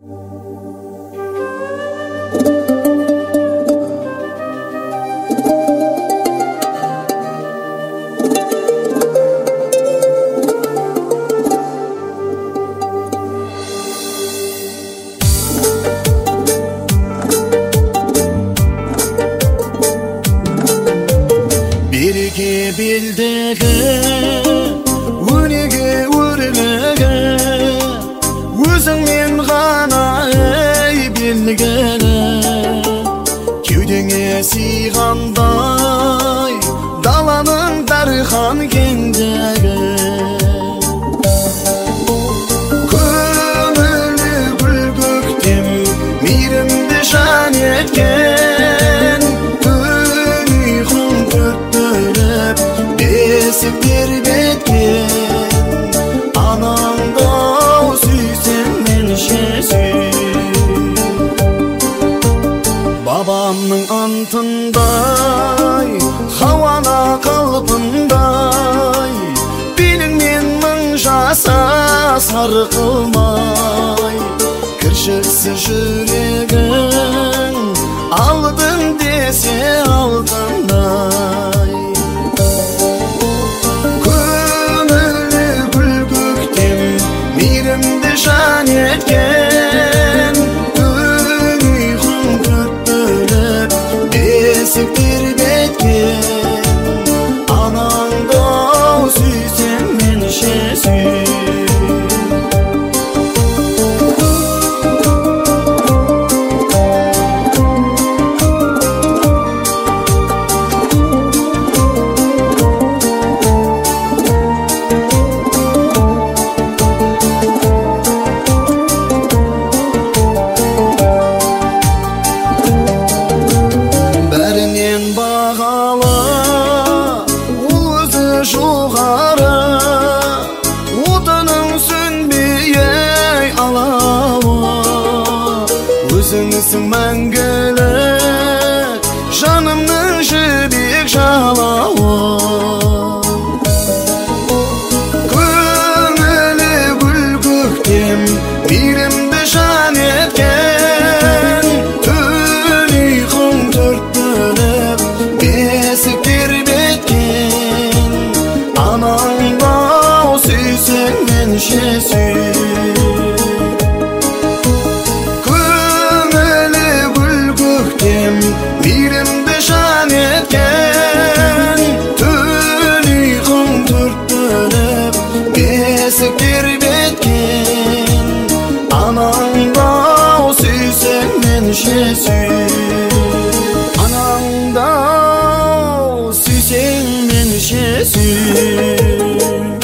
Birge bildege, unege urlege, өзіңмен ғана білгені, кеудеңе сыйғандай, даланың дархан кеңдігі. Көңілі гүл көктем, мейірімді жан еткен, түн ұйқың төрттіріп, бесік тербеткен, анаңды бабамның антындай, хауана қалпындай, беліңмен мың жаса сарқылмай, кіршіксіз жүрегің алдың десе алтындай. Көңілі гүл көктем, мейірімді жан еткен, түн ұйқың төрттіріп, бесік тербеткен, анаңды сүйсең менше сүй. Бағалы, ол өзі жоғары, отының сөнбей алауы, өзіңсің мәңгілік, жанымның жібек жалауы. Көңілі гүл көктем, мейірімді жан еткен, түн ұйқың төрттіріп, бесік тербеткен, анаңды сүйсең менше сүй. Көңілі гүл көктем, мейірімді жан еткен, түн ұйқың төрттіріп, бесік тербеткен, анаңды сүйсең менше сүй. Анаңды сүйсең менше сүй.